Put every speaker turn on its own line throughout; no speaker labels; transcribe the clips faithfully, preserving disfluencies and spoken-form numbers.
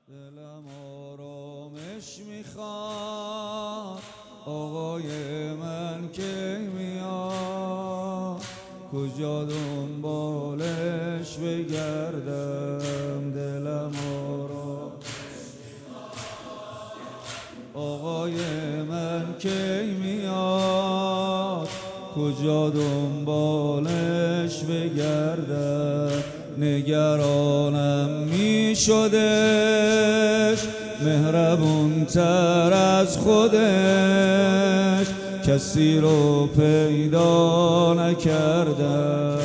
دلم آرامش میخواد، آقای من کی میاد؟ کجا دنبالش بگردم؟ دلم آرامش میخواد، آقای من کی میاد؟ کجا دنبالش بگردم؟ نگرانم میشدش مهربون تر از خودش، کسی رو پیدا نکردم.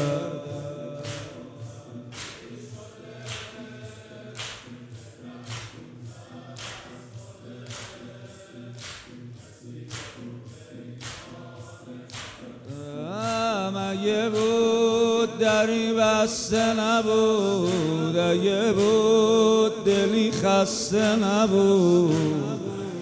اگه بود دری بسته نبود، اگه بود دلی خسته نبود،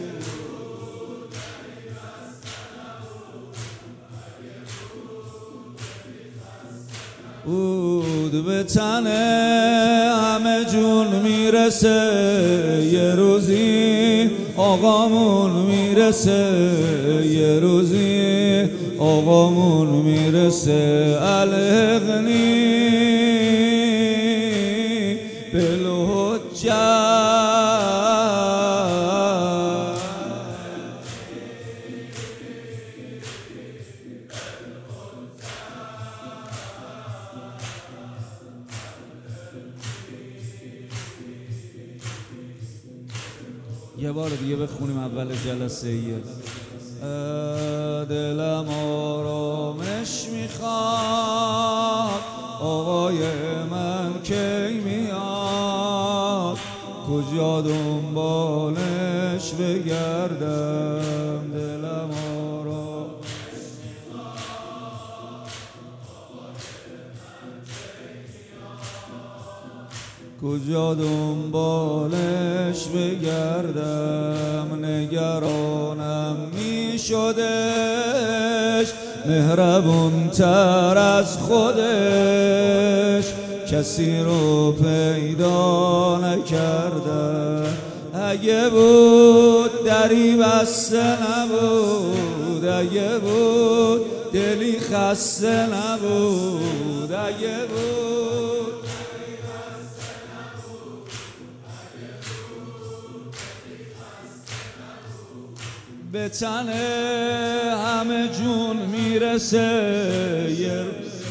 بود به تنه همه جون میرسه، یه روزی آقامون میرسه، یه روزی آقامون میرسه. الحقنی بالحجت، یه بار دیگه بخونیم اول جلسه یه. دلم آرامش میخواد، آقای من کی میاد؟ کجا دنبالش بگردم؟ دلم آرامش میخواد، کجا دنبالش بگردم؟ نگرانم میشدش مهربون تر از خودش، کسی رو پیدا نکردم. اگه بود دری بسته نبود، اگه بود دلی خسته نبود، اگه بود به تنه همه جون میرسه، یه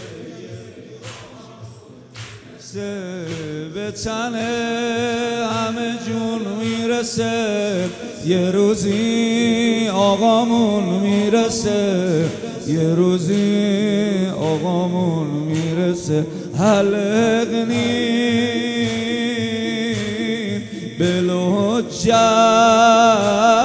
به تنه همه جون میرسه، یه روزی آقامون میرسه، یه روزی آقامون میرسه. حلقنی بالحجت،